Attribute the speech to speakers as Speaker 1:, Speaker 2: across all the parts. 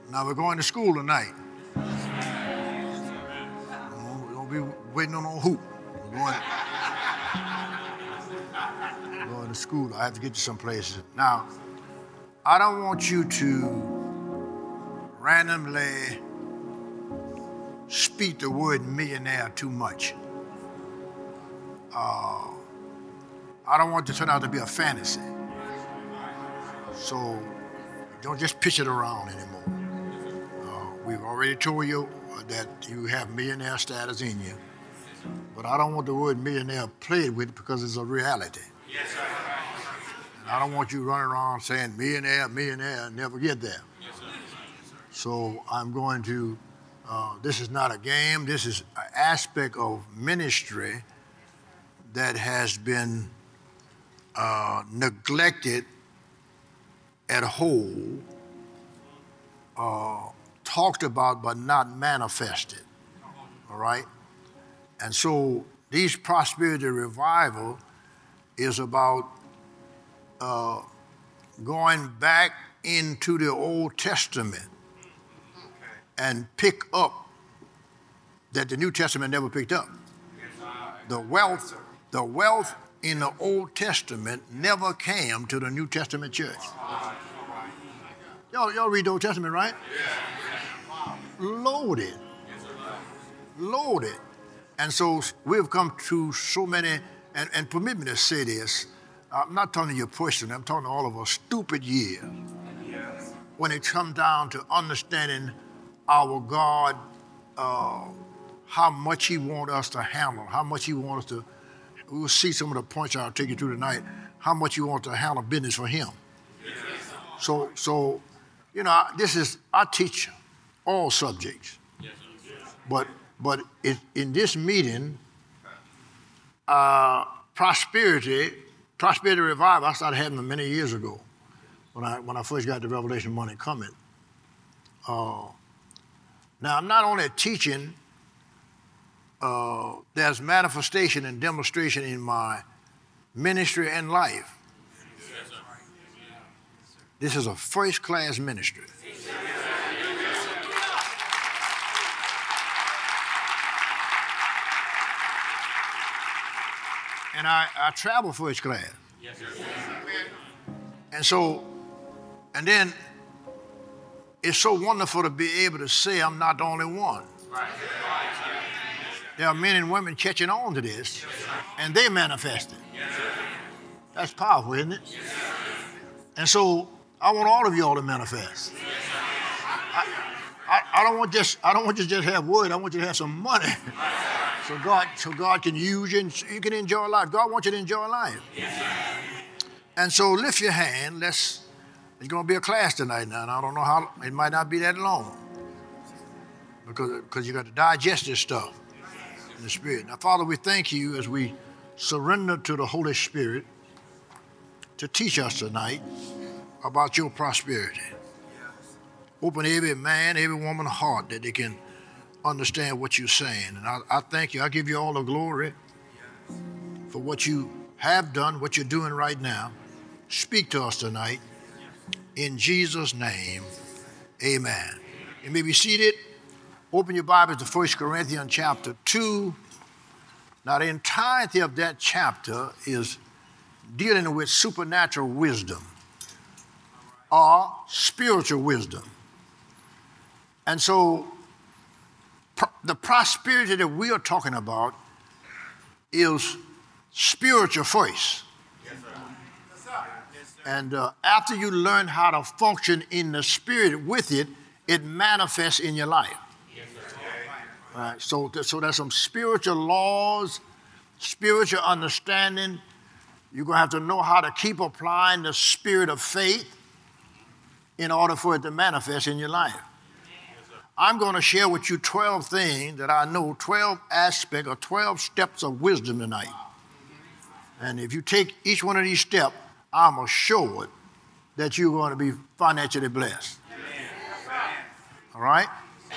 Speaker 1: Now we're going to school tonight. We're going to be waiting on a hoop. We're going to school. I have to get you some places. Now, I don't want you to randomly speak the word millionaire too much. I don't want it to turn out to be a fantasy. So don't just pitch it around anymore. We've already told you that you have millionaire status in you. But I don't want the word millionaire played with because it's a reality. Yes, sir. And I don't want you running around saying millionaire, millionaire, and never get there. Yes, sir. So I'm going to, this is not a game. This is an aspect of ministry that has been neglected at whole, talked about but not manifested, all right? And so these prosperity revival is about going back into the Old Testament and pick up that the New Testament never picked up. The wealth in the Old Testament never came to the New Testament church. Y'all read the Old Testament, right? Loaded. And so we've come to so many, and permit me to say this, I'm not talking to you personally, I'm talking to all of us, stupid years. When it comes down to understanding our God, how much He wants us to handle, how much He wants us to, we'll see some of the points I'll take you through tonight, how much He wants to handle business for Him. So, you know, I teach all subjects. But in this meeting, prosperity revival, I started having them many years ago when I first got the Revelation Money Coming. Now, I'm not only teaching, there's manifestation and demonstration in my ministry and life. This is a first-class ministry. And I travel first class. Yes, sir. And then it's so wonderful to be able to say I'm not the only one. Right. There are men and women catching on to this, and they manifest it. Yes, that's powerful, isn't it? Yes, and so I want all of y'all to manifest. Yes, I don't want you to just have word. I want you to have some money. So God can use you and you can enjoy life. God wants you to enjoy life. Yes, and so lift your hand. It's going to be a class tonight now, and I don't know how, it might not be that long because you got to digest this stuff in the Spirit. Now, Father, we thank you as we surrender to the Holy Spirit to teach us tonight about your prosperity. Open every man, every woman's heart that they can understand what you're saying. And I thank you. I give you all the glory for what you have done, what you're doing right now. Speak to us tonight. In Jesus' name, amen. You may be seated. Open your Bibles to 1 Corinthians chapter 2. Now, the entirety of that chapter is dealing with supernatural wisdom or spiritual wisdom. And so the prosperity that we are talking about is spiritual first. Yes, sir. Yes, sir. And after you learn how to function in the Spirit with it, it manifests in your life. Yes, sir. All right, so there's some spiritual laws, spiritual understanding. You're going to have to know how to keep applying the spirit of faith in order for it to manifest in your life. I'm going to share with you 12 things that I know, 12 aspects or 12 steps of wisdom tonight. And if you take each one of these steps, I'm assured that you're going to be financially blessed. All right?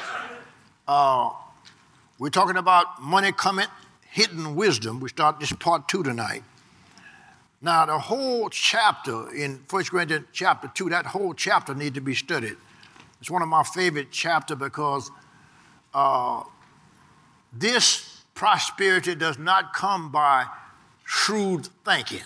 Speaker 1: We're talking about money coming, hidden wisdom. We start this part 2 tonight. Now, the whole chapter in 1 Corinthians chapter 2, that whole chapter needs to be studied. It's one of my favorite chapters because this prosperity does not come by shrewd thinking.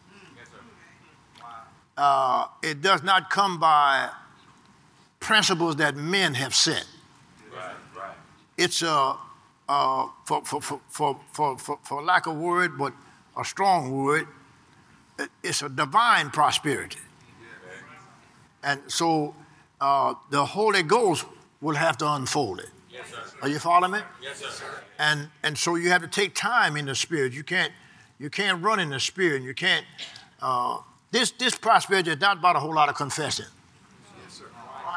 Speaker 1: It does not come by principles that men have set. It's for lack of a word, but a strong word, it's a divine prosperity. And so the Holy Ghost will have to unfold it.
Speaker 2: Yes, sir.
Speaker 1: Are you following me?
Speaker 2: Yes, sir.
Speaker 1: And so you have to take time in the Spirit. You can't run in the Spirit. You can't. This prosperity is not about a whole lot of confessing.
Speaker 2: Yes, sir.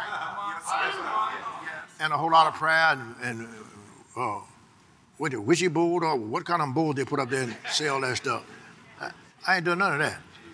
Speaker 1: And a whole lot of prayer and with the witchy board or what kind of board they put up there and say all that stuff. I ain't doing none of that.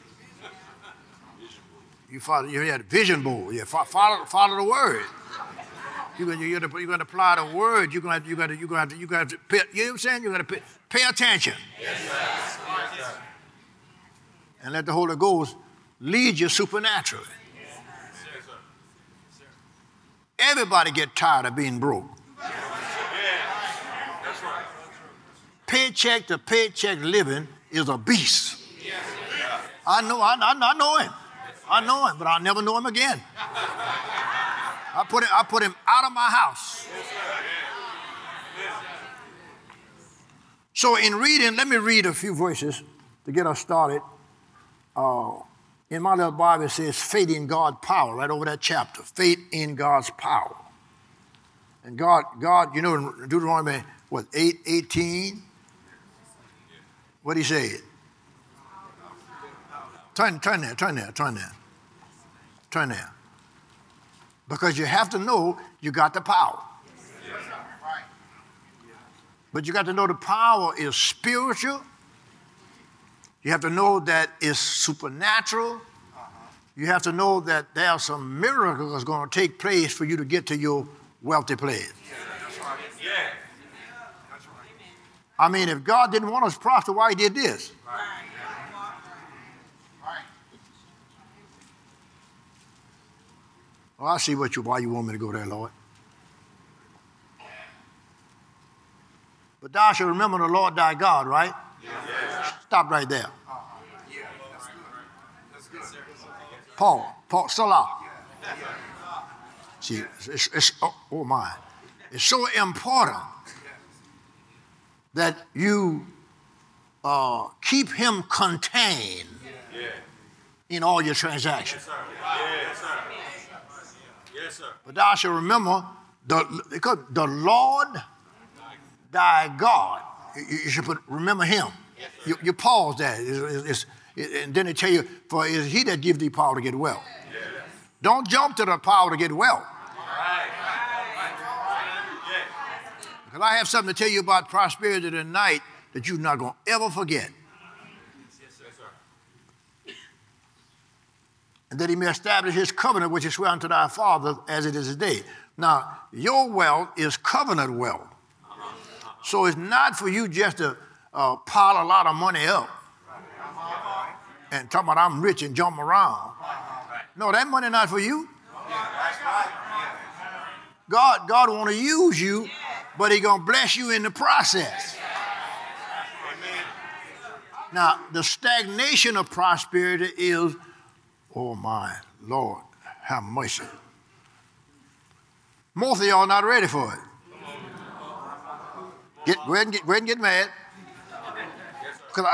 Speaker 1: You had a vision board. Yeah, follow the word. You're going to apply the word. You're going to pay, you know what I'm saying? You're going to pay attention.
Speaker 2: Yes, sir. Yes, sir.
Speaker 1: And let the Holy Ghost lead you supernaturally.
Speaker 2: Yes, sir.
Speaker 1: Everybody get tired of being broke.
Speaker 2: That's right.
Speaker 1: Paycheck to paycheck living is a beast.
Speaker 2: Yes.
Speaker 1: I know him. I know him, but I'll never know him again. I put him out of my house. So in reading, let me read a few verses to get us started. In my little Bible, it says faith in God's power, right over that chapter. Faith in God's power. And God, you know, in Deuteronomy, 8:18? What he said? Turn there. Because you have to know you got the power. But you got to know the power is spiritual. You have to know that it's supernatural. You have to know that there are some miracles going to take place for you to get to your wealthy place. I mean, if God didn't want us to prosper, why he did this? Well, I see why you want me to go there, Lord. But thou shalt remember the Lord thy God, right? Yes. Stop right there. Paul, Salah. See, oh my. It's so important that you keep him contained in all your transactions.
Speaker 2: Yes, sir. Yes, sir.
Speaker 1: But thou shalt remember the Lord thy God. You should remember him. Yes, you pause that. And then they tell you, for it is he that gives thee power to get wealth. Yes. Don't jump to the power to get wealth.
Speaker 2: Right.
Speaker 1: Because I have something to tell you about prosperity tonight that you're not going to ever forget.
Speaker 2: Yes, sir.
Speaker 1: And that he may establish his covenant, which he sware unto thy father as it is today. Now, your wealth is covenant wealth. So it's not for you just to pile a lot of money up and talk about I'm rich and jump around. No, that money not for you. God want to use you, but he going to bless you in the process. Now, the stagnation of prosperity is, oh my Lord, have mercy. Most of y'all not ready for it. Go ahead and get mad. Because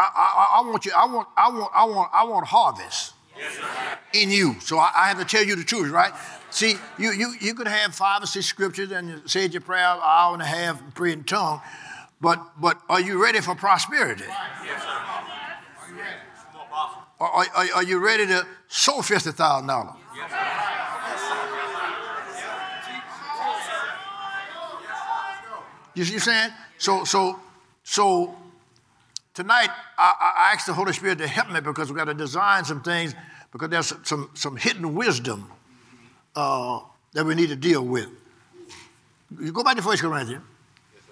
Speaker 1: I want harvest in you. So I have to tell you the truth, right? See, you could have 5 or 6 scriptures and you say your prayer an hour and a half and pray in tongue, but are you ready for prosperity?
Speaker 2: Yes, sir.
Speaker 1: Are you ready to sow $50,000?
Speaker 2: Yes, sir.
Speaker 1: You see what I'm saying? So tonight I asked the Holy Spirit to help me because we've got to design some things because there's some hidden wisdom that we need to deal with. You go back to 1 Corinthians.
Speaker 2: Yes,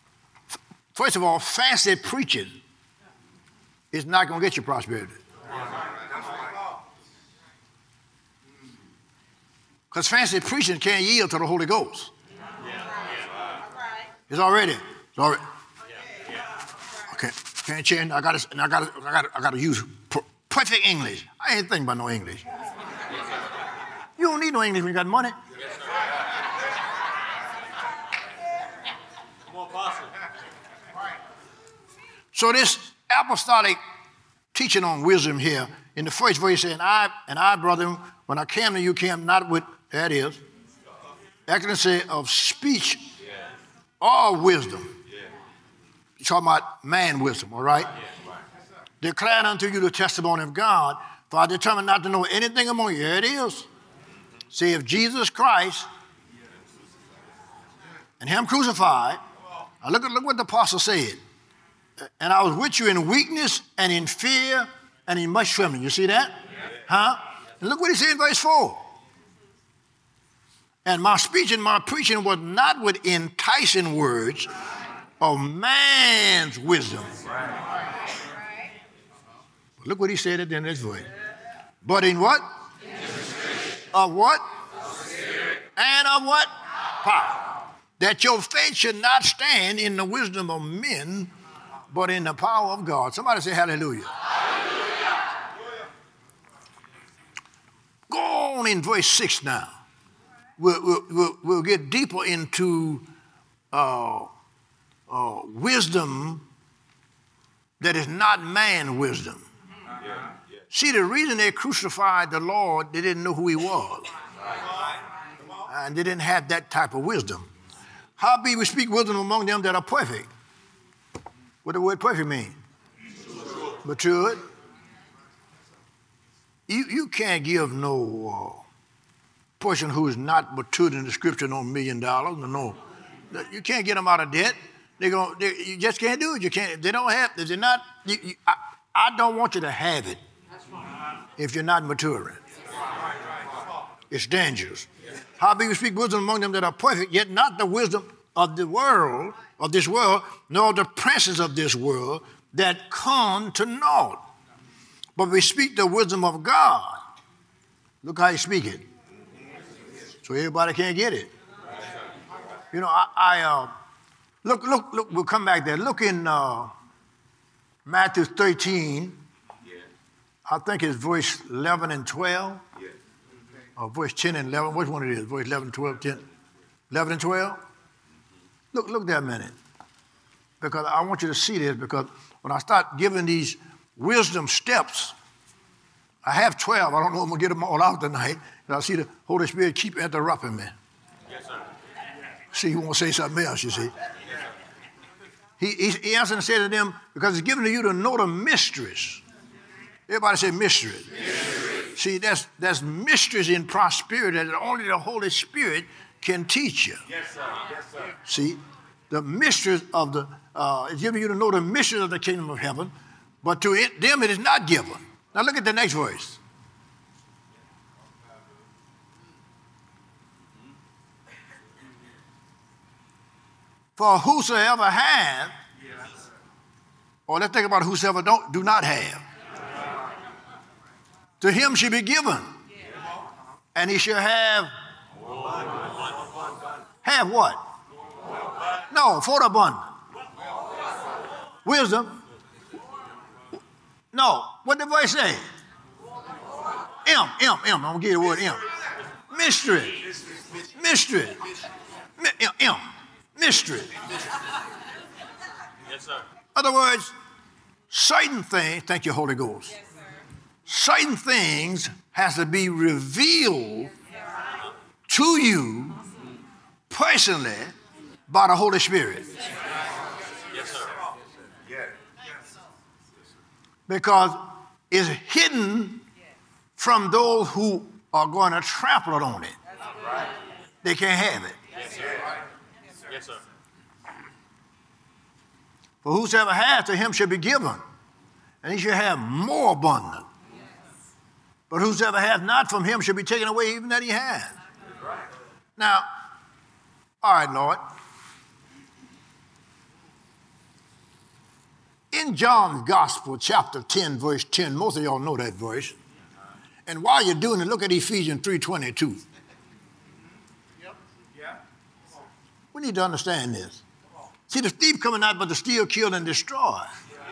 Speaker 2: sir.
Speaker 1: First of all, fancy preaching is not going to get you prosperity. Because fancy preaching can't yield to the Holy Ghost. It's already. Okay, can't change. I gotta use perfect English. I ain't thinking about no English. You don't need no English when you got money.
Speaker 2: Come on, Pastor.
Speaker 1: So this apostolic teaching on wisdom here, in the first verse, he said, I, brother, when I came to you, came not with, that is, excellency of speech or wisdom. You're talking about man wisdom, all right? Declaring unto you the testimony of God, for I determined not to know anything among you. Here it is. See, if Jesus Christ and him crucified, now look what the apostle said. And I was with you in weakness and in fear and in much trembling. You see that? Huh? And look what he said in verse 4. And my speech and my preaching was not with enticing words of man's wisdom. Look what he said at the end of this verse. But in what? Of what? And of what? Power. That your faith should not stand in the wisdom of men, but in the power of God. Somebody say hallelujah. Hallelujah. Go on in verse 6 now. We'll get deeper into wisdom that is not man wisdom. See, the reason they crucified the Lord, they didn't know who he was. And they didn't have that type of wisdom. Howbeit we speak wisdom among them that are perfect. What the word perfect mean? Matured. You can't give no person who is not matured in the scripture no $1 million. No. You can't get them out of debt. You just can't do it. You can't. If they don't have, if they're not, I don't want you to have it if you're not maturing. It's dangerous. Howbeit we speak wisdom among them that are perfect, yet not the wisdom of the world, of this world, nor the princes of this world that come to naught. But we speak the wisdom of God. Look how you speak it. So everybody can't get it. You know, look, we'll come back there. Look in Matthew 13. I think it's verse 11 and 12. Or verse 10 and 11. Which one it is? Verse 11, 12, 10. 11 and 12? Look there a minute. Because I want you to see this, because when I start giving these wisdom steps, I have 12. I don't know if I'm going to get them all out tonight. And I see the Holy Spirit keep interrupting me.
Speaker 2: Yes, sir.
Speaker 1: See, he won't say something else, you see. He answered and said to them, because it's given to you to know the mysteries. Everybody say mysteries. See, that's mysteries in prosperity that only the Holy Spirit can teach you.
Speaker 2: Yes, sir. Yes, sir.
Speaker 1: See, the mysteries of the, it's given you to know the mysteries of the kingdom of heaven, but to them it is not given. Now look at the next verse. For whosoever hath, or let's think about whosoever do not have, to him shall be given, and he shall have what? No, for the abundant. Wisdom. No, what did the verse say? I'm going to give you the word M. Mystery. Mystery. Mystery.
Speaker 2: Yes, sir.
Speaker 1: In other words, certain things, thank you, Holy Ghost. Yes, certain things has to be revealed to you personally by the Holy Spirit.
Speaker 2: Yes, sir.
Speaker 1: Because it's hidden from those who are going to trample on it. They can't have it.
Speaker 2: Yes, sir. Yes, sir.
Speaker 1: For whosoever hath, to him shall be given, and he shall have more abundant. But whosoever hath not, from him shall be taken away even that he has. Now, all right, Lord. In John's Gospel, chapter 10, verse 10, most of y'all know that verse. And while you're doing it, look at Ephesians 3:22. We need to understand this. See, the thief coming out but to steal, kill, and destroy.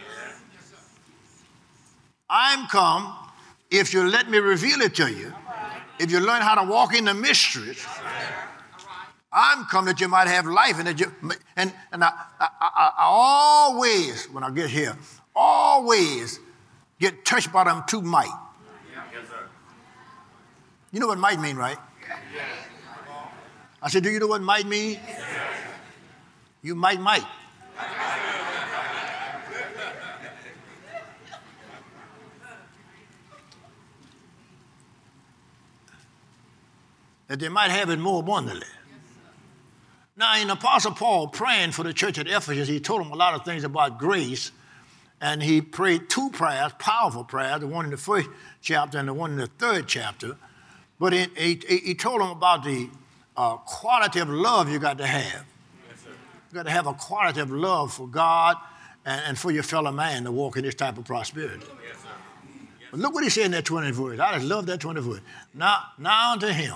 Speaker 1: I'm come if you let me reveal it to you, if you learn how to walk in the mysteries. I'm come that you might have life, and that you, and I always, when I get here, always get touched by them two might. You know what might mean, right? I said, do you know what might mean? You might. That they might have it more abundantly. Now, in Apostle Paul praying for the church at Ephesus, he told them a lot of things about grace, and he prayed two prayers, powerful prayers, the one in the first chapter and the one in the third chapter. But he told them about the quality of love you got to have. You got to have a quality of love for God and for your fellow man to walk in this type of prosperity. But look what he said in that 20th verse. I just love that 20th verse. Now unto him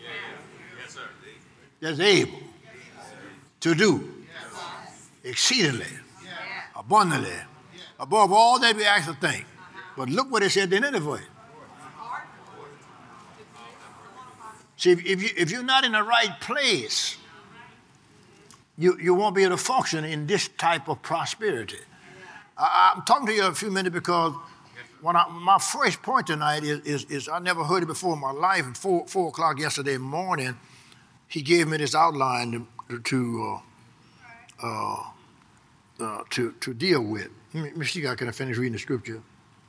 Speaker 1: that's able to do exceedingly, abundantly, above all that we ask or think. But look what it said in the verse. See, if you're not in the right place, you won't be able to function in this type of prosperity. I'm talking to you a few minutes because my first point tonight is I never heard it before in my life. At 4 o'clock yesterday morning, he gave me this outline to deal with. Let me see if I can finish reading the scripture.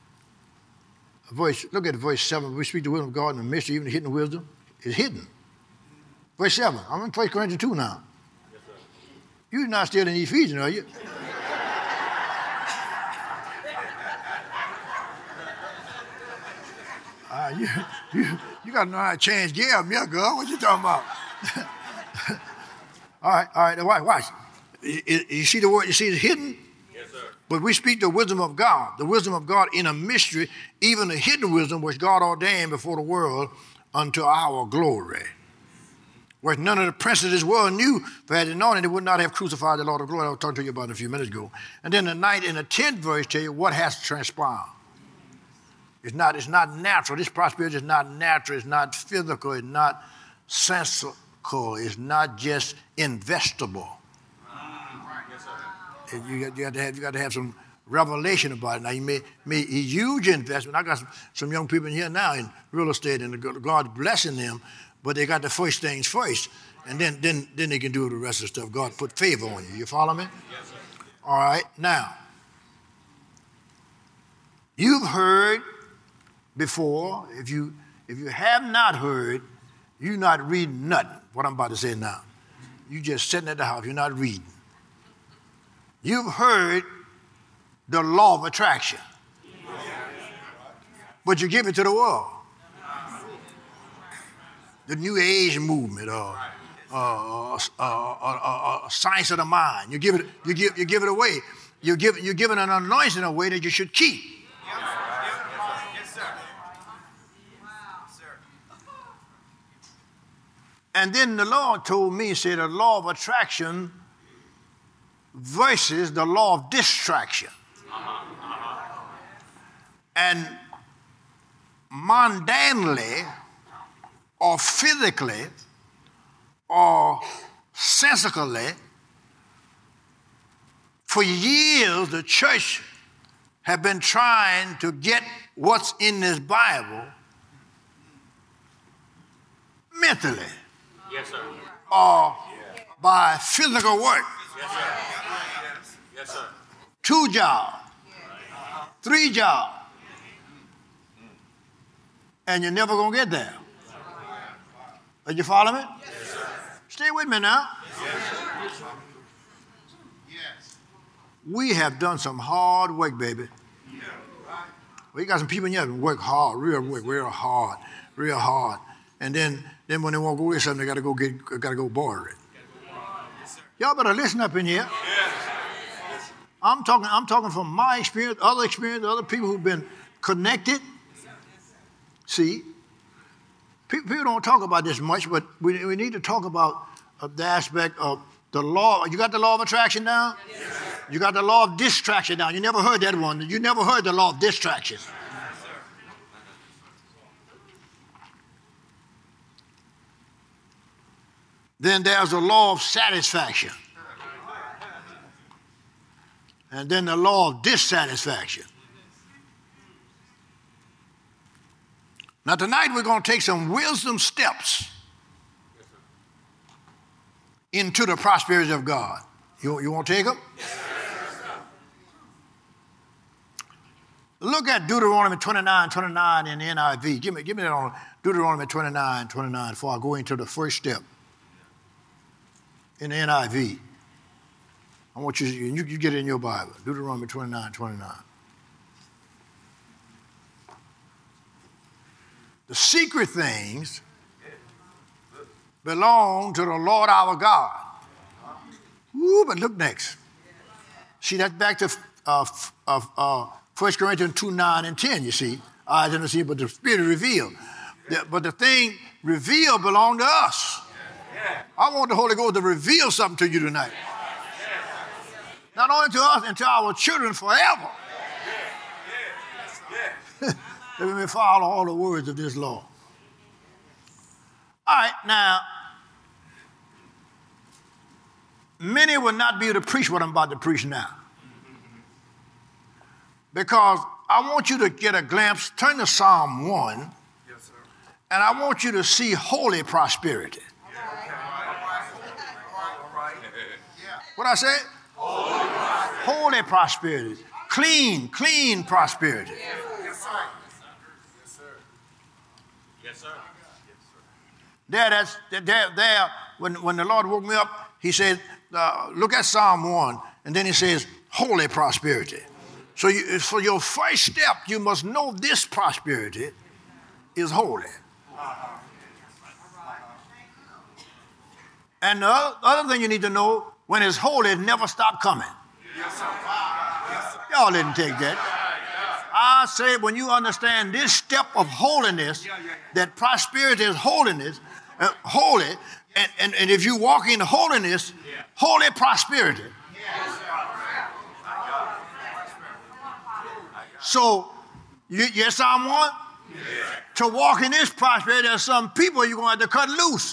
Speaker 1: Look at verse 7. We speak the wisdom of God in the mystery, even the hidden wisdom is hidden. Verse 7. I'm in 1 Corinthians 2 now. Yes, sir. You're not still in Ephesians, are you? You got to know how to change gear up here, girl. What you talking about? All right. Watch. You see the word? You see it's hidden? Yes, sir. But we speak the wisdom of God in a mystery, even the hidden wisdom which God ordained before the world unto our glory. Which none of the princes of this world knew, for had they known it, they would not have crucified the Lord of glory. I was talking to you about it a few minutes ago. And then the 9th and the 10th verse tell you what has transpired. It's not natural. This prosperity is not natural. It's not physical. It's not sensical. It's not just investable. You got to have some revelation about it. Now, you may a huge investment. I got some young people in here now in real estate, and God's blessing them, but they got the first things first, and then they can do the rest of the stuff. God put favor on you. You follow me? Yes, sir. All right. Now, you've heard before. If you have not heard, you're not reading nothing. What I'm about to say now. You just sitting at the house. You're not reading. You've heard the law of attraction, but you give it to the world. The New Age movement, or science of the mind. You give it away. You're giving an anointing away that you should keep.
Speaker 2: Yes, sir.
Speaker 1: And then the Lord told me, he said, the law of attraction versus the law of distraction. And mundanely, or physically, or sensically, for years the church have been trying to get what's in this Bible mentally.
Speaker 2: Yes, sir.
Speaker 1: Or by physical work.
Speaker 2: Yes, sir. Yes, sir.
Speaker 1: 2 jobs, 3 jobs, and you're never going to get there. Are you following me?
Speaker 2: Yes, sir.
Speaker 1: Stay with me now.
Speaker 2: Yes.
Speaker 1: We have done some hard work, baby. Well, you got some people in here that work hard, real hard. And then when they want to go get something, they got to go borrow it. Y'all better listen up in here. I'm talking from my experience, other people who've been connected. See, people don't talk about this much, but we need to talk about the aspect of The law, you got the law of attraction down? Yes. You got the law of distraction down. You never heard that one. You never heard the law of distraction. Then there's the law of satisfaction. And then the law of dissatisfaction. Now tonight we're going to take some wisdom steps into the prosperity of God. You want to take them? Look at Deuteronomy 29:29 in the NIV. Give me that on Deuteronomy 29:29 before I go into the first step in the NIV. I want you get it in your Bible. Deuteronomy 29:29. The secret things belong to the Lord our God. Ooh, but look next. See, that's back to 1 Corinthians 2:9 and 10, you see. Eyes didn't see, but the Spirit revealed. But the thing revealed belonged to us. I want the Holy Ghost to reveal something to you tonight. Not only to us, and to our children forever. That we may follow all the words of this law. All right, now, many will not be able to preach what I'm about to preach now. Because I want you to get a glimpse, turn to Psalm 1, yes, sir. And I want you to see holy prosperity. What I say? Holy prosperity. Clean prosperity.
Speaker 2: Yes, sir. Yes, sir. Yes, sir.
Speaker 1: There, when the Lord woke me up, he said, look at Psalm 1, and then he says, holy prosperity. So for your first step, you must know this prosperity is holy. And the other thing you need to know, when it's holy, it never stops coming.
Speaker 2: Yes, sir.
Speaker 1: Y'all didn't take that. I say when you understand this step of holiness, that prosperity is holiness, holy, and if you walk in holiness, holy prosperity. So, yes, Psalm 1? To walk in this prosperity, there's some people you're going to have to cut loose.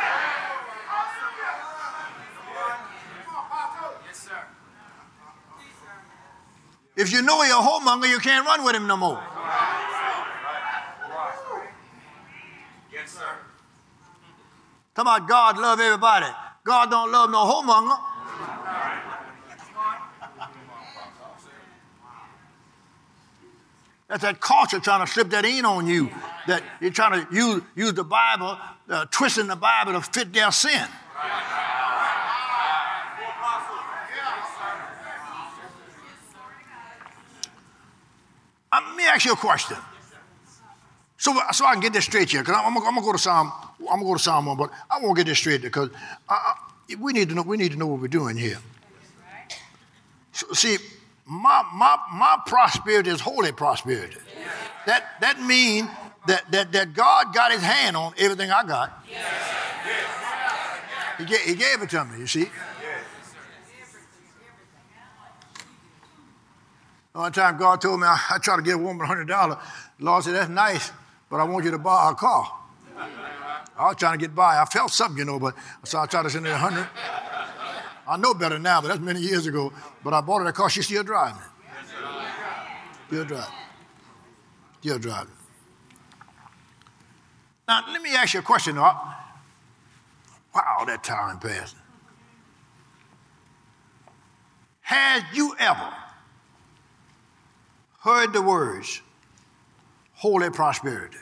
Speaker 1: If you know you're a whoremonger, you can't run with him no more.
Speaker 2: Yes, sir.
Speaker 1: Talking about God love everybody. God don't love no whoremonger. That's that culture trying to slip that in on you. That you're trying to use the Bible, twisting the Bible to fit their sin. Let me ask you a question. So I can get this straight here, because I'm gonna go to Psalm 1, but I won't get this straight because we need to know what we're doing here. So, see, my prosperity is holy prosperity. That means that God got his hand on everything I got. He gave it to me, you see. One time God told me I tried to give a woman $100. The Lord said, that's nice, but I want you to buy a car. I was trying to get by. I felt something, but so I tried to send her 100. I know better now, but that's many years ago. But I bought her a car. She's still driving it. Still driving. Now, let me ask you a question. Wow, that time passed. Had you ever heard the words, holy prosperity?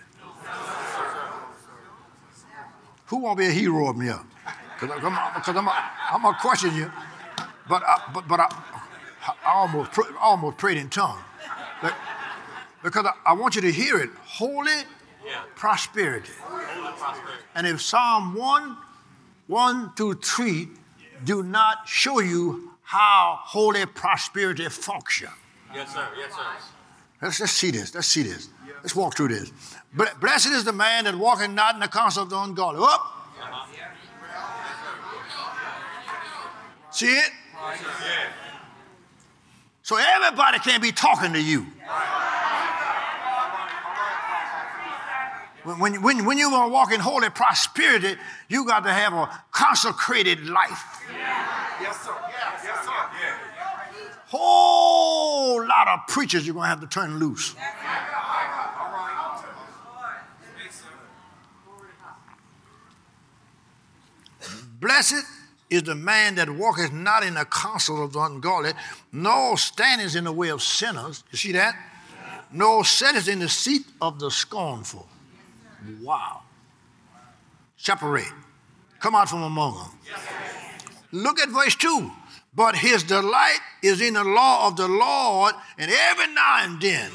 Speaker 1: Who won't be a hero of me up? Because I'm going to question you, but I almost prayed in tongues. Because I want you to hear it. Holy prosperity. And if Psalm 1:1-3 do not show you how holy prosperity functions.
Speaker 2: Yes, sir. Yes, sir.
Speaker 1: Let's see this. Let's walk through this. Blessed is the man that walketh not in the counsel of the ungodly. Up. See it? So everybody can't be talking to you. When you're going to walk in holy prosperity, you got to have a consecrated life.
Speaker 2: Yes, sir. Yes, sir.
Speaker 1: Whole lot of preachers you're going to have to turn loose. Blessed is the man that walketh not in the counsel of the ungodly, nor standeth in the way of sinners. You see that? Nor sitteth in the seat of the scornful. Wow. Separate. Come out from among them. Look at verse 2. But his delight is in the law of the Lord, and every now and then.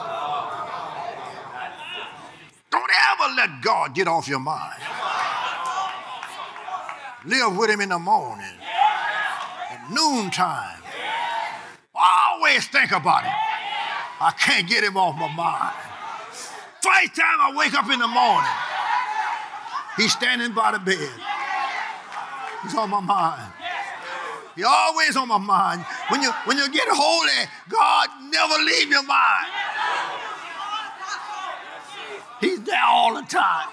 Speaker 1: Don't ever let God get off your mind. Live with him in the morning, at noontime. Always think about him. I can't get him off my mind. First time I wake up in the morning, he's standing by the bed. He's on my mind. He's always on my mind. When you get holy, God never leave your mind. He's there all the time.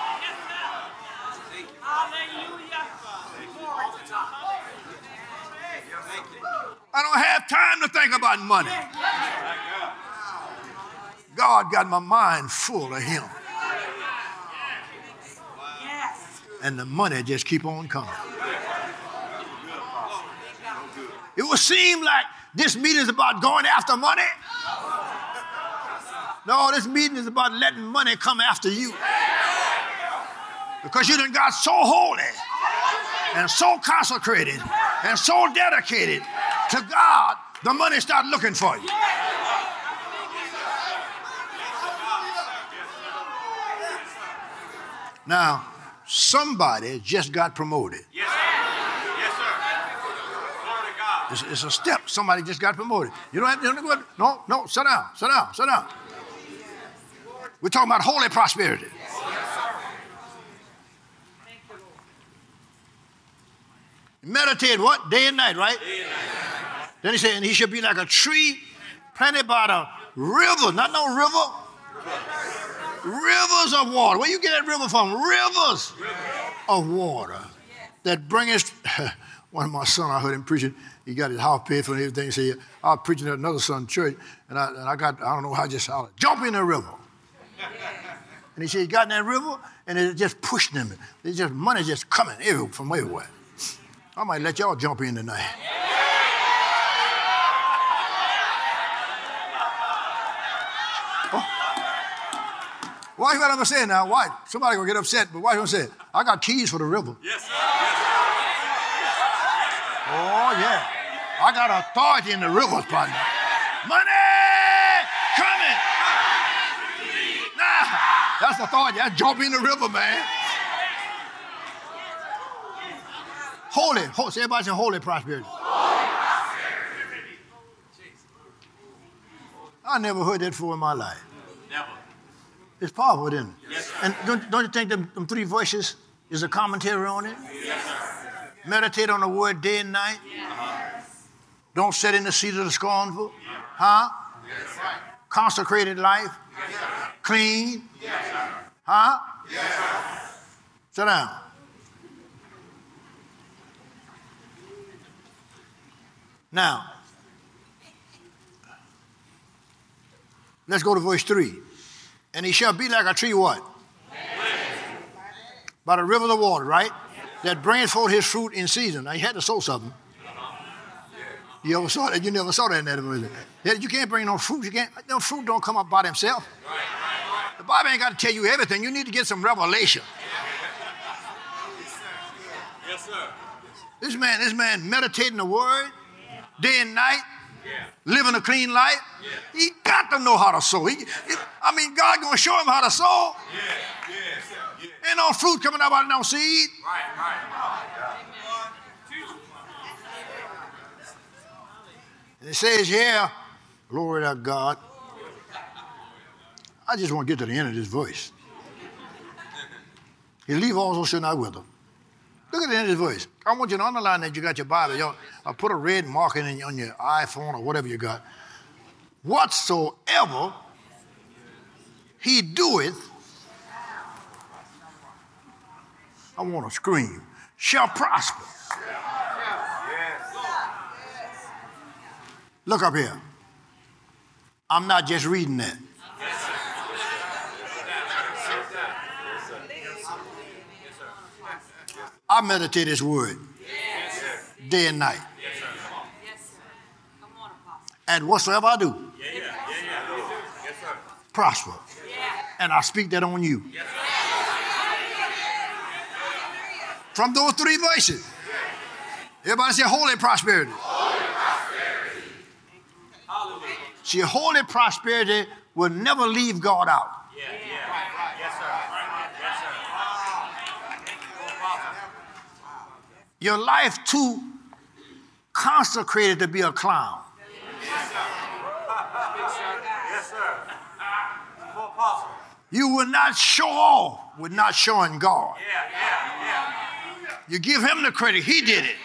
Speaker 1: I don't have time to think about money. God got my mind full of him. And the money just keep on coming. It would seem like this meeting is about going after money. No, this meeting is about letting money come after you. Because you done got so holy and so consecrated and so dedicated to God, the money start looking for you. Now, somebody just got promoted.
Speaker 2: Yes, sir. Yes, sir. Glory to God.
Speaker 1: It's a step. Somebody just got promoted. You don't have to go. No, sit down. We're talking about holy prosperity. Meditate what? Day and night, right? Day and night. Then he said, and he should be like a tree planted by the river. Not no river. Rivers of water. Where you get that river from? Rivers of water that bringeth. One of my sons, I heard him preaching. He got his house paid for and everything. He said, I was preaching at another son's church, and I don't know how I just hollered, jump in the river. And he said he got in that river, and it just pushed him. Money just coming from everywhere. I might let y'all jump in tonight. Oh. Watch what I'm going to say now. Watch. Somebody going to get upset, but watch what I'm saying. I got keys for the river.
Speaker 2: Yes, sir.
Speaker 1: Oh, yeah. I got authority in the rivers, partner. Money coming. Nah, that's authority. I jump in the river, man. Holy. Say everybody say holy prosperity. I never heard that before in my life.
Speaker 2: Never.
Speaker 1: It's powerful, isn't it?
Speaker 2: Yes, sir.
Speaker 1: And don't you think them three verses is a commentary on it?
Speaker 2: Yes, sir.
Speaker 1: Meditate on the word day and night. Don't sit in the seat of the scornful.
Speaker 2: Yes, sir.
Speaker 1: Consecrated life.
Speaker 2: Yes, sir.
Speaker 1: Clean.
Speaker 2: Yes, sir.
Speaker 1: Yes, sir. Sit down. Now, let's go to verse 3. And he shall be like a tree what? By the river of water, right? That brings forth his fruit in season. Now, you had to sow something. You ever saw that? You never saw that in that movie. You can't bring no fruit. No fruit don't come up by themselves. The Bible ain't got to tell you everything. You need to get some revelation.
Speaker 2: Yes, sir.
Speaker 1: This man meditating the word day and night, living a clean life. He got to know how to sow. God going to show him how to sow. Ain't no fruit coming out of no seed. And it says here, glory to God. I just want to get to the end of this verse. He leave also should not wither. Look at the end of this verse. I want you to underline that you got your Bible. I'll put a red marker on your iPhone or whatever you got. Whatsoever he doeth, I want to scream, shall prosper. Look up here. I'm not just reading that. I meditate this word day and night. And whatsoever I do, prosper. And I speak that on you. From those three verses. Everybody say holy prosperity. See, holy prosperity will never leave God out. Your life too consecrated to be a clown. You will not show off with not showing God. You give him the credit. He did it.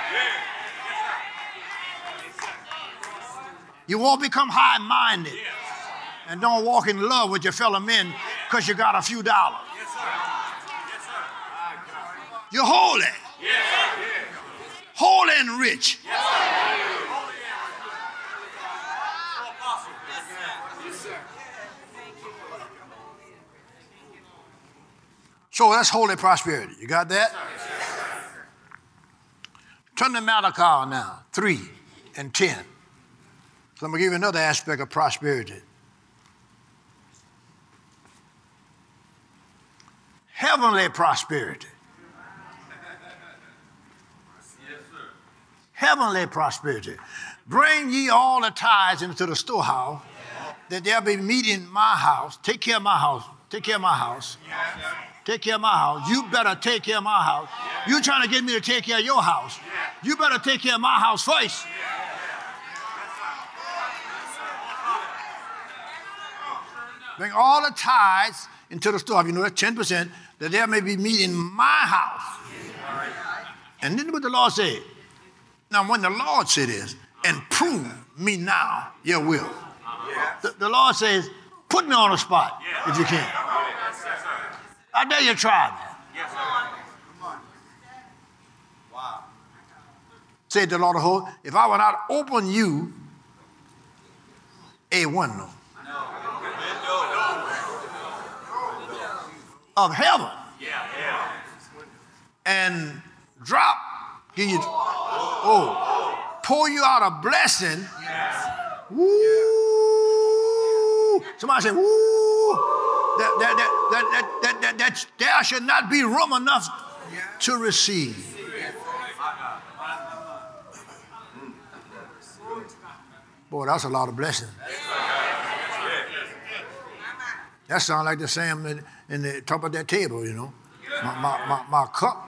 Speaker 1: You won't become high-minded and don't walk in love with your fellow men because you got a few dollars. You're holy. Holy and rich. So that's holy prosperity. You got that? Turn to Malachi now, 3 and 10. So I'm going to give you another aspect of prosperity. Heavenly prosperity. Heavenly prosperity. Bring ye all the tithes into the storehouse, that there be meat in my house. Take care of my house. Take care of my house. Take care of my house. You better take care of my house. You trying to get me to take care of your house. You better take care of my house first. Bring all the tithes into the storehouse. You know that's 10%, that there may be meat in my house. And then what the Lord said. Now, when the Lord said this, and prove me now your will. The Lord says, put me on the spot if you can. I dare you try, man. Said the Lord of hosts, if I will not open you a window of heaven and drop, give you, pour you out a blessing. Woo! Somebody say, woo! That there should not be room enough to receive. Boy, that's a lot of blessing. That sounds like the same in the top of that table, you know. My cup.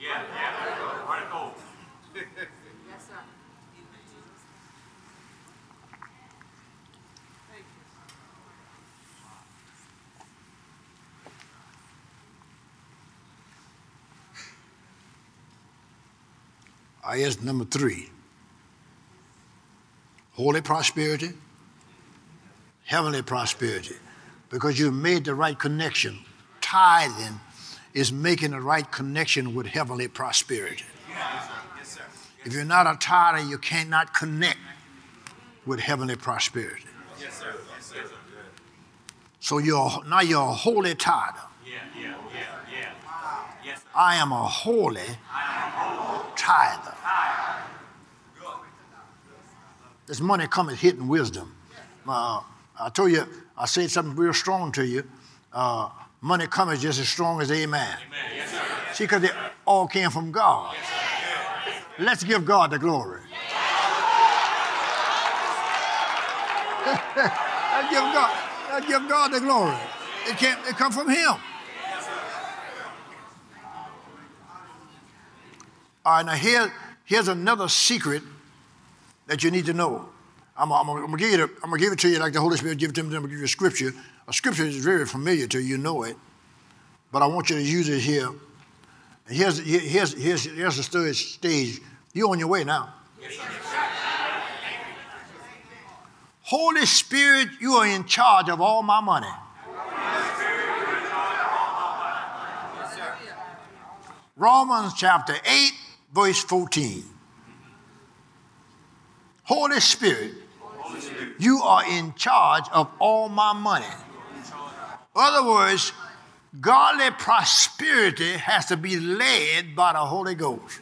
Speaker 1: Here's number 3. Holy prosperity, heavenly prosperity. Because you made the right connection. Tithing is making the right connection with heavenly prosperity. Yes, sir. If you're not a tither, you cannot connect with heavenly prosperity. Yes, sir. Yes, sir. So now you're a holy tither. Yeah. Yes, I am a holy tither. This money cometh hidden wisdom. I told you, I said something real strong to you. Money cometh just as strong as amen. Yes, sir. See, because they all came from God. Yes, let's give God the glory. Let's give God the glory. It come from him. All right, now here's another secret that you need to know. I'm gonna give it to you like the Holy Spirit give it to me. I'm gonna give you a scripture. A scripture is very familiar to you, you know it, but I want you to use it here And here's the third stage. You're on your way now. Holy Spirit, you are in charge of all my money. Romans chapter 8, verse 14. Holy Spirit, you are in charge of all my money. In other words, godly prosperity has to be led by the Holy Ghost.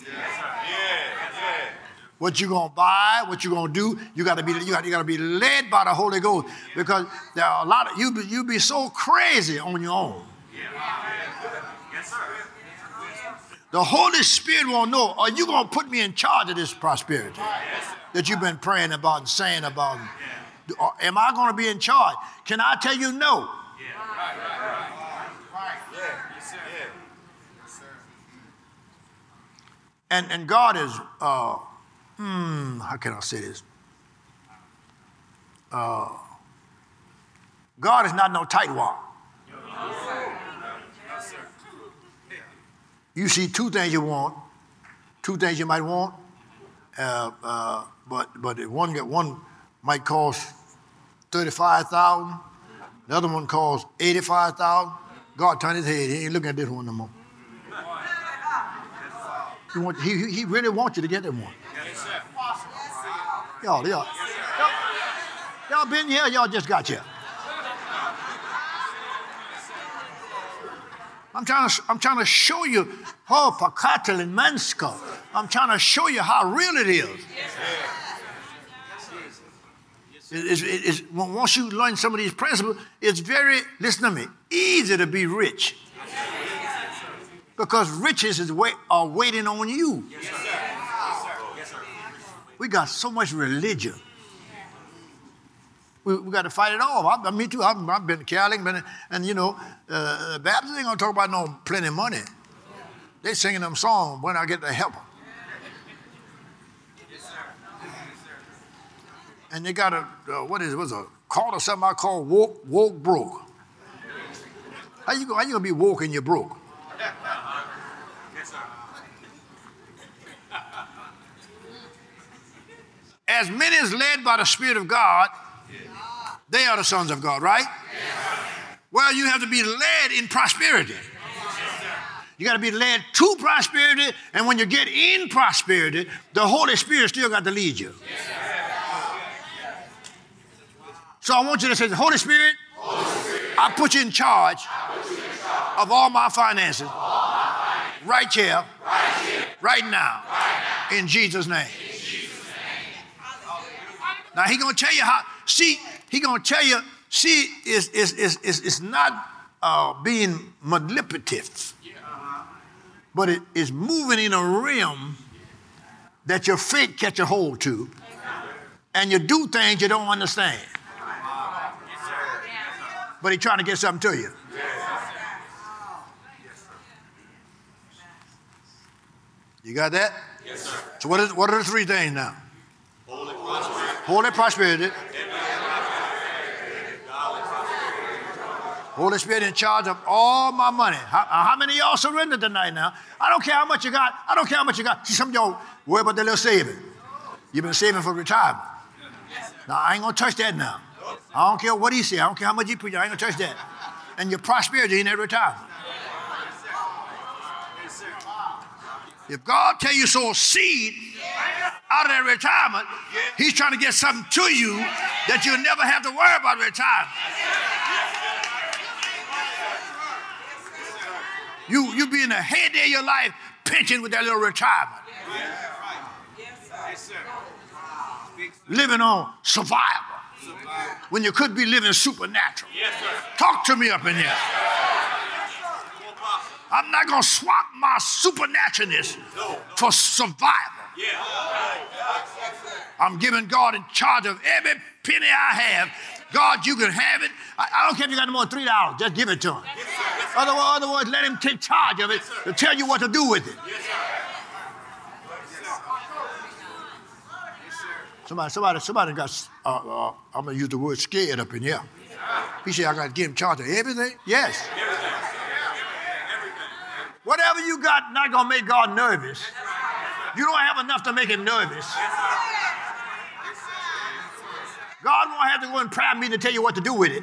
Speaker 1: What you gonna buy, what you gonna do, you gotta be led by the Holy Ghost, because there are a lot of you be so crazy on your own. The Holy Spirit won't know, are you gonna put me in charge of this prosperity that you've been praying about and saying about? Am I gonna be in charge? Can I tell you no? And God is, how can I say this? God is not no tightwad. You see two things you want, two things you might want, but one might cost $35,000, the other one costs $85,000. God turned his head; he ain't looking at this one no more. He really wants you to get that one. Y'all been here, y'all just got here. I'm trying to show you how pakatel and mansko. I'm trying to show you how real it is. Once you learn some of these principles, it's very, listen to me, easy to be rich. Because riches are waiting on you. We got so much religion. We got to fight it off. Me too. I've been Catholic, and you know, Baptists ain't gonna talk about no plenty of money. They singing them songs when I get to help them. And they got what's a call or something I call woke broke. How you gonna be woke and you're broke? As many as led by the Spirit of God, they are the sons of God, right? Well, you have to be led in prosperity. You got to be led to prosperity, and when you get in prosperity, the Holy Spirit still got to lead you. So I want you to say, Holy Spirit, I put you in charge of all my finances right here, right now, in Jesus' name. Now he's gonna tell you how. See, he's gonna tell you. See, it's not being manipulative, but it is moving in a realm that your faith catch a hold to, and you do things you don't understand. But he's trying to get something to you. You got that? Yes, sir. So what are the three things now? Holy prosperity. Holy Spirit in charge of all my money. How many of y'all surrendered tonight now? I don't care how much you got. I don't care how much you got. See, some of y'all worry about that little saving. You've been saving for retirement. Now, I ain't going to touch that now. I don't care what he said. I don't care how much he preached. I ain't going to touch that. And your prosperity in that retirement. If God tell you sow a seed out of that retirement, he's trying to get something to you that you'll never have to worry about retirement. You be in the heyday of your life pinching with that little retirement. Living on survival when you could be living supernatural. Talk to me up in here. I'm not going to swap my supernaturalness for survival. I'm giving God in charge of every penny I have. God, you can have it. I don't care if you got more than $3. Just give it to him. Otherwise, let him take charge of it to tell you what to do with it. Somebody got, I'm going to use the word scared up in here. He said, I got to give him charge of everything? Yes. Whatever you got, not going to make God nervous. You don't have enough to make him nervous. God won't have to go in prayer meeting to tell you what to do with it.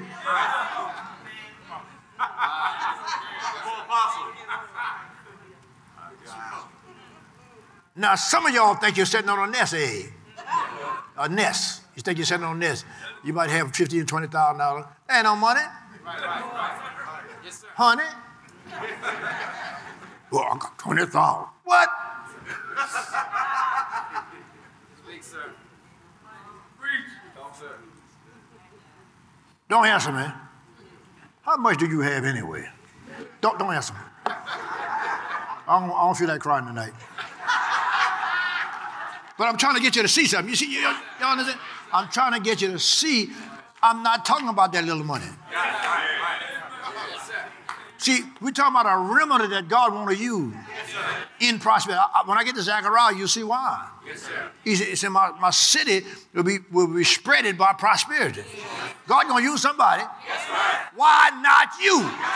Speaker 1: Now, some of y'all think you're sitting on a nest egg. A nest. You think you're sitting on a nest. You might have $50,000 and $20,000. Ain't no money.
Speaker 2: Yes, sir.
Speaker 1: Honey. Well, I got 20,000. What?
Speaker 2: Speak, sir. Preach. Don't, sir.
Speaker 1: Don't answer me. How much do you have anyway? Don't answer me. I don't feel like crying tonight. But I'm trying to get you to see something. You see, you understand? I'm trying to get you to see. I'm not talking about that little money. See, we're talking about a remedy that God wants to use in prosperity. When I get to Zechariah, you'll see why.
Speaker 2: Yes, sir.
Speaker 1: He said, my city will be spreaded by prosperity. God's going to use somebody. Why not you?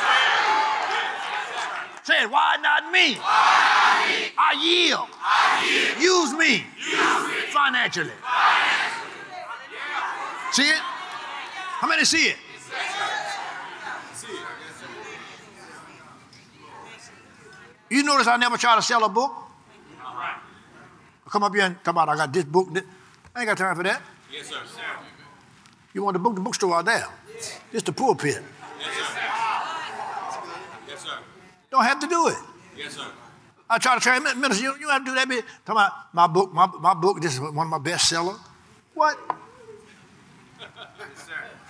Speaker 1: Say it, why not me? I yield. Use me. Financially. See it? How many see it? You notice I never try to sell a book? I come up here and talk about I got this book. I ain't got time for that.
Speaker 2: Yes, sir.
Speaker 1: You want the book? The bookstore out there. This the pulpit.
Speaker 2: Yes, sir. Yes, sir.
Speaker 1: Don't have to do it.
Speaker 2: Yes, sir.
Speaker 1: I try to train ministers. You don't have to do that bit. Talk about my book. My book. This is one of my best sellers. What?
Speaker 2: Yes, sir.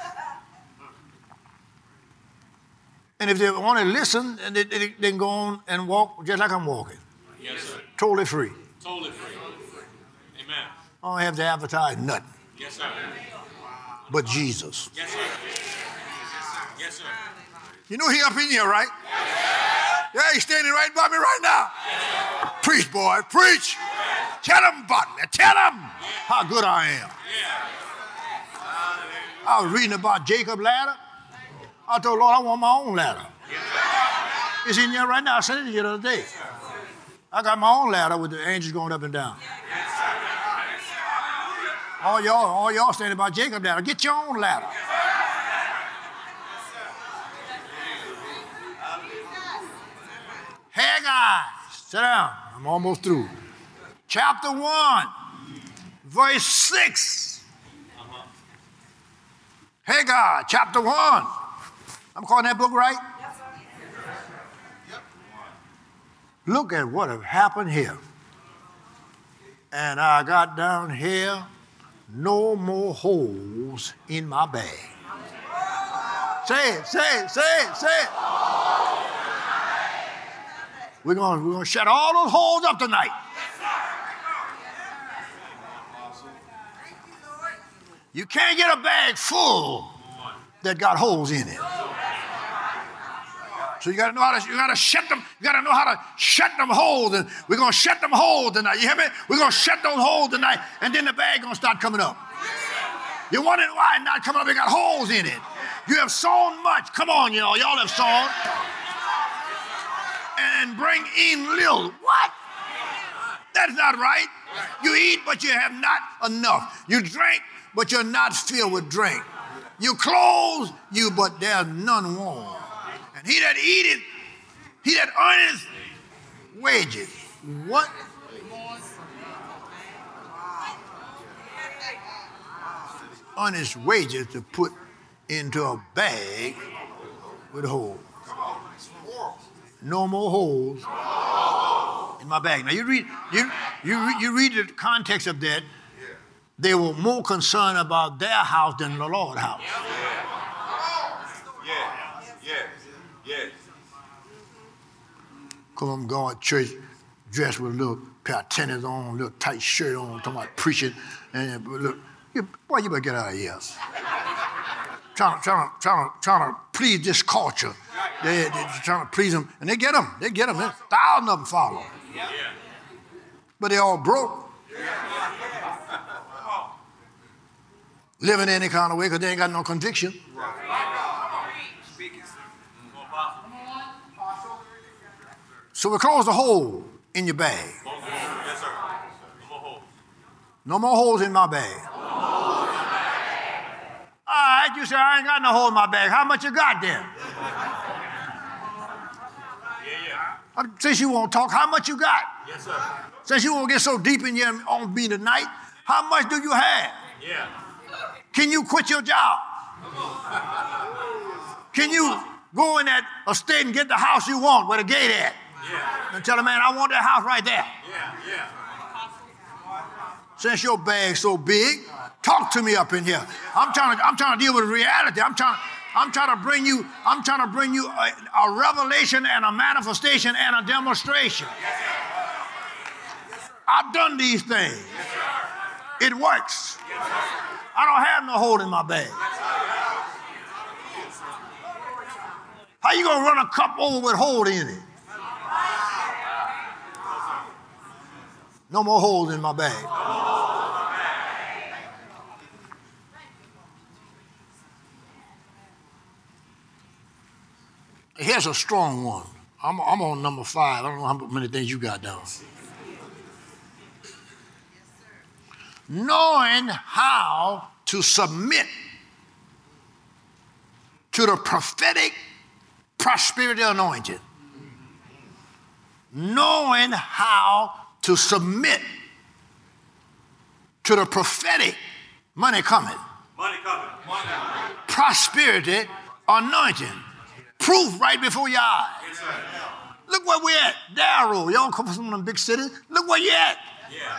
Speaker 1: And if they want to listen, and they can go on and walk just like I'm walking.
Speaker 2: Yes, sir.
Speaker 1: Totally free.
Speaker 2: Totally free. Amen.
Speaker 1: I don't have to advertise nothing
Speaker 2: Yes, sir.
Speaker 1: but Jesus.
Speaker 2: Yes, sir. Yes, sir.
Speaker 1: You know he up in here, right? Yeah, he's standing right by me right now. Preach, boy, preach. Tell him about me. Tell him how good I am. I was reading about Jacob's ladder. I told Lord, I want my own ladder. It's in there right now. I sent it to you the other day. I got my own ladder with the angels going up and down. All y'all standing about Jacob's ladder. Get your own ladder. Haggai, sit down. I'm almost through. Chapter 1, verse 6. Haggai, chapter 1. I'm calling that book right? Yes, sir. Look at what have happened here. And I got down here, no more holes in my bag. Say it, say it, say it, say it. We're gonna shut all those holes up tonight. You can't get a bag full that got holes in it. So you gotta know how to shut them. You gotta know how to shut them holes. And we're gonna shut them holes tonight. You hear me? We're gonna shut those holes tonight, and then the bag gonna start coming up. You're wondering why it's not coming up? It got holes in it. You have sown much. Come on, y'all have sown. And bring in little. What? That's not right. You eat, but you have not enough. You drink, but you're not filled with drink. You clothe you, but there's none warm. And he that eateth, he that earneth wages. What? Earnest wages to put into a bag with a hole. No more holes in my bag. Now you read the context of that. They were more concerned about their house than the Lord's house.
Speaker 2: Yes.
Speaker 1: Come on, go to church dressed with a little pair of tennis on, a little tight shirt on, talking about preaching, and look, boy, you better get out of here. Trying to please this culture. They're trying to please them, and they get them. There's 1,000 of them follow. But they all broke. Living any kind of way because they ain't got no conviction. So we close the hole in your bag.
Speaker 2: Yes, sir. No more holes.
Speaker 1: No more holes in my bag. All right, you say, I ain't got no hole in my bag. How much you got then?
Speaker 2: Yeah.
Speaker 1: Since you won't talk, how much you got?
Speaker 2: Yes, sir.
Speaker 1: Since you won't get so deep in your on me tonight, how much do you have?
Speaker 2: Yeah.
Speaker 1: Can you quit your job? Can you go in that estate and get the house you want where the gate at?
Speaker 2: Yeah.
Speaker 1: And tell the man, I want that house right there.
Speaker 2: Yeah.
Speaker 1: Since your bag's so big, talk to me up in here. I'm trying to deal with reality. I'm trying to bring you a revelation and a manifestation and a demonstration. I've done these things. It works. I don't have no hole in my bag. How you gonna run a cup over with hole in it? No more holes in my bag. Here's a strong one. I'm on number 5. I don't know how many things you got down. Knowing how to submit to the prophetic prosperity anointing. Knowing how to submit to the prophetic money coming.
Speaker 2: Money coming.
Speaker 1: Prosperity anointing. Proof right before your eyes.
Speaker 2: Yes, sir.
Speaker 1: Look where we're at. Darrow. Y'all come from them big cities. Look where you're at.
Speaker 2: Yeah.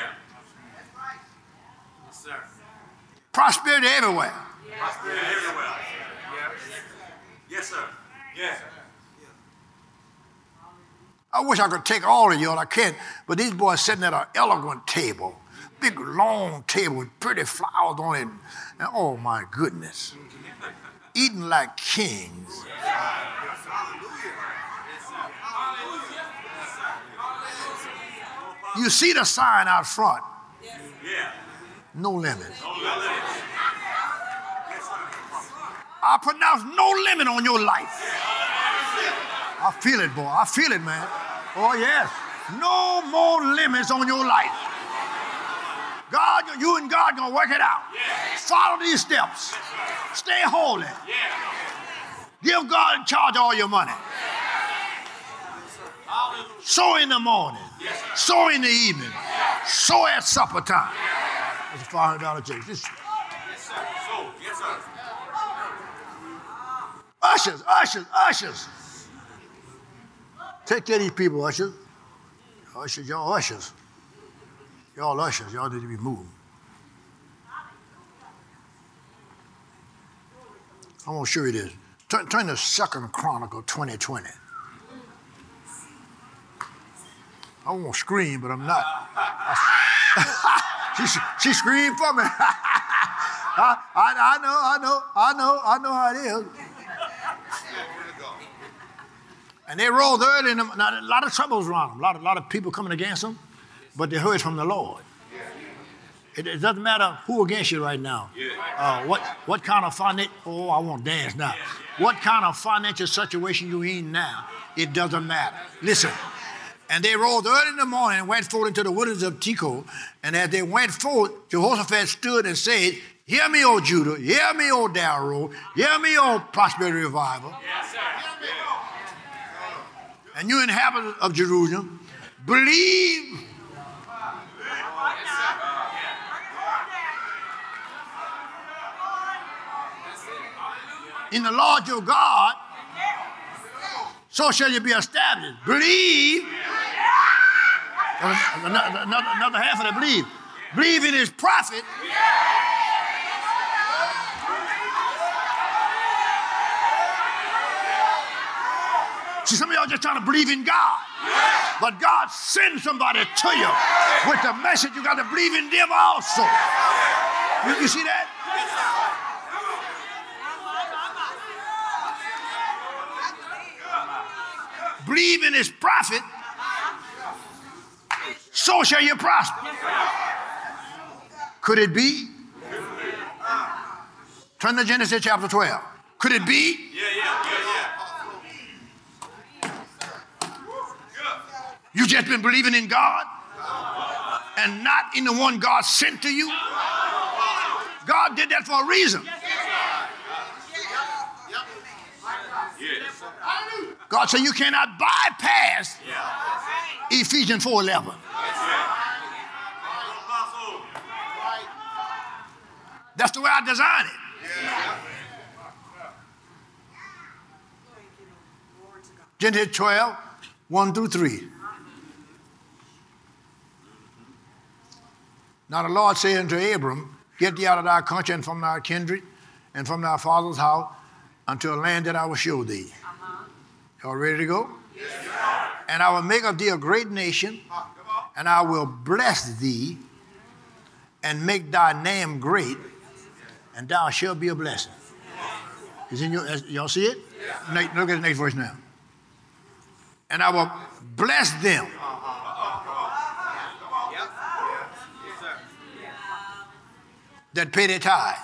Speaker 2: Yes, sir.
Speaker 1: Prosperity everywhere.
Speaker 2: Prosperity everywhere. Yes, sir. Yeah.
Speaker 1: I wish I could take all of y'all. I can't. But these boys sitting at an elegant table. Big, long table with pretty flowers on it. And oh, my goodness. Eating like kings. You see the sign out front.
Speaker 2: Yeah.
Speaker 1: No limits. I pronounce no limit on your life. I feel it, boy. I feel it, man. Oh, yes. No more limits on your life. God, you and God gonna work it out. Follow these steps. Stay holy. Give God charge all your money. Sow in the morning. Sow in the evening. Sow at supper time. That's a $500 check.
Speaker 2: Yes, sir. Yes, sir.
Speaker 1: Ushers. Take care of these people, ushers. Y'all ushers. Y'all ushers. Y'all need to be moving. I want to show you this. Turn to 2 Chronicles 20:20. I won't scream, but I'm not. She screamed for me. I know how it is. And they rose early in them. Now, a lot of troubles around them. A lot of people coming against them, but they heard from the Lord. It doesn't matter who against you right now. What kind of financial, I want to dance now. What kind of financial situation you in now, it doesn't matter. Listen. And they rose early in the morning and went forth into the wilderness of Tekoa. And as they went forth, Jehoshaphat stood and said, "Hear me, O Judah. Hear me, O Darrow. Hear me, O Prosperity Revival.
Speaker 2: Yes, sir.
Speaker 1: And you inhabitants of Jerusalem, believe in the Lord your God, so shall you be established. Believe." Another half of the believe. Believe in his prophet. See, some of y'all just trying to believe in God. But God sends somebody to you with the message. You got to believe in them also. You see that? Believe in his prophet, so shall you prosper. Could it be? Turn to Genesis chapter 12. Could it be?
Speaker 2: Yeah.
Speaker 1: You just been believing in God and not in the one God sent to you. God did that for a reason. God said you cannot bypass Ephesians 4:11. That's the way I designed it. Genesis 12, 1 through 3. Now the Lord said unto Abram, get thee out of thy country and from thy kindred and from thy father's house unto a land that I will show thee. Y'all ready to go? Yes, and I will make of thee a great nation, and I will bless thee and make thy name great, and thou shalt be a blessing. Is in your, y'all see it? Yeah. Look at the next verse now. And I will bless them. That pay their tithe.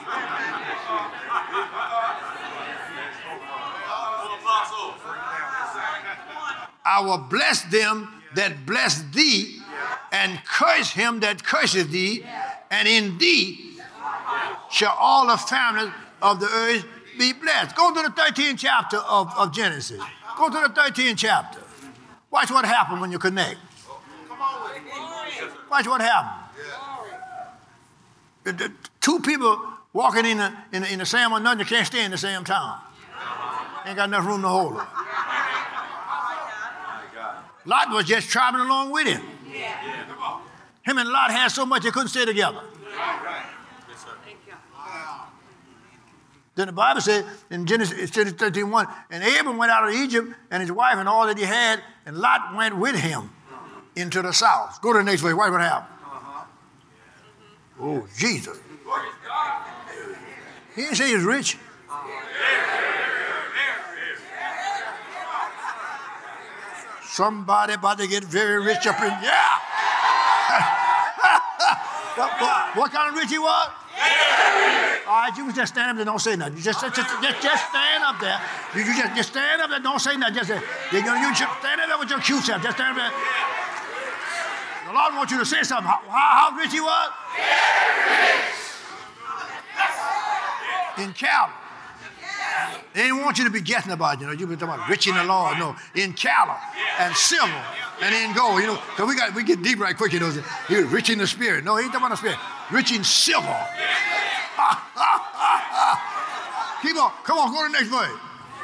Speaker 1: I will bless them that bless thee, and curse him that curses thee, and in thee shall all the families of the earth be blessed. Go to the 13th chapter of Genesis. Go to the 13th chapter. Watch what happened when you connect. Watch what happened. The two people walking in the same one, nothing, you can't stay in the same town. Ain't got enough room to hold them. Lot was just traveling along with him. Him and Lot had so much they couldn't stay together. Then the Bible said in Genesis 13:1, and Abram went out of Egypt and his wife and all that he had, and Lot went with him into the south. Go to the next verse. Watch what happened. Oh, Jesus. He didn't say he was rich. Somebody about to get very rich up in, yeah. What kind of rich he was? All right, you just stand up there, don't say nothing. You just stand up there. You just stand up there, don't say nothing. Just stand up there with your cute self. Just stand up there. The Lord wants you to say something. How rich he was? In Cali. They didn't want you to be guessing about, you be talking about rich in the Lord. No, in Cali and silver and in gold. Because we get deep right quick. He was rich in the spirit. No, he ain't talking about the spirit. Rich in silver. Keep on. Come on, go to the next verse.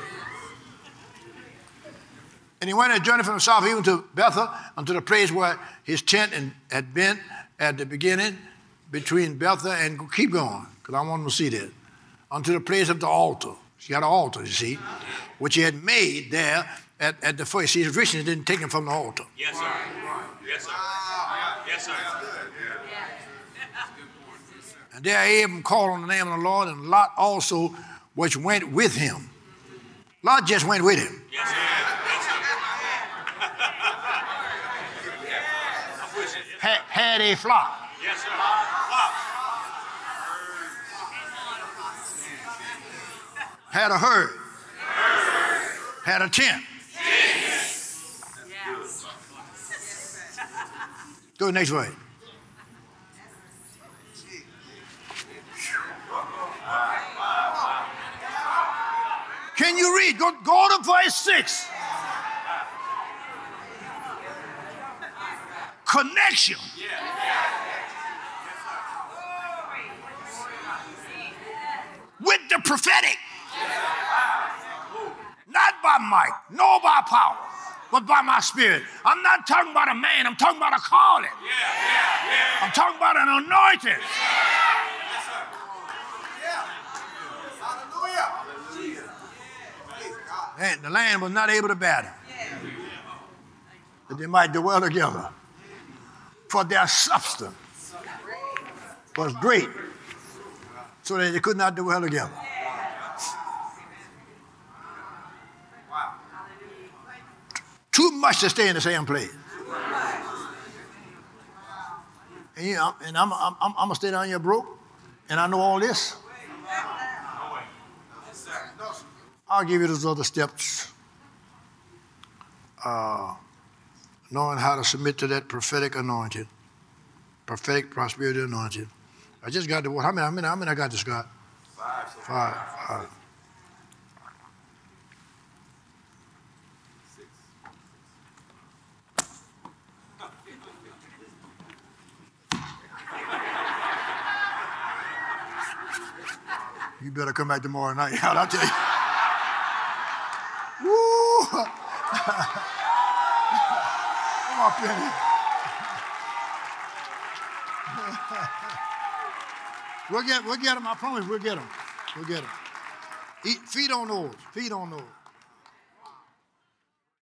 Speaker 1: And he went a journey from the south even to Bethel, unto the place where his tent had been at the beginning, between Bethel and, keep going, because I want them to see that, unto the place of the altar. He had an altar, you see, which he had made there at the first. See, his richness didn't take him from the altar. Yes, sir. Yes, sir. Yes, sir. And there Abram called on the name of the Lord, and Lot also, which went with him. Lot just went with him. Yes, sir. Had a flock. Yes, sir. Had a herd. Had a tent. Go to the next way. Can you read? Go to verse 6. Connection. With the prophetic. Not by might, nor by power, but by my spirit. I'm not talking about a man, I'm talking about a calling. I'm talking about an anointing. And the land was not able to bear them, that they might dwell together. For their substance was great, so that they could not dwell together. Too much to stay in the same place. And, I'm gonna stay down here broke, and I know all this. I'll give you those other steps knowing how to submit to that prophetic anointing, prophetic prosperity anointing. I just got the word. How many I got this, Scott?
Speaker 2: 5.
Speaker 1: Five.
Speaker 2: 6.
Speaker 1: You better come back tomorrow night. I'll tell you. Woo! Come on, Penny. We'll get them. I promise we'll get them. Feed on those.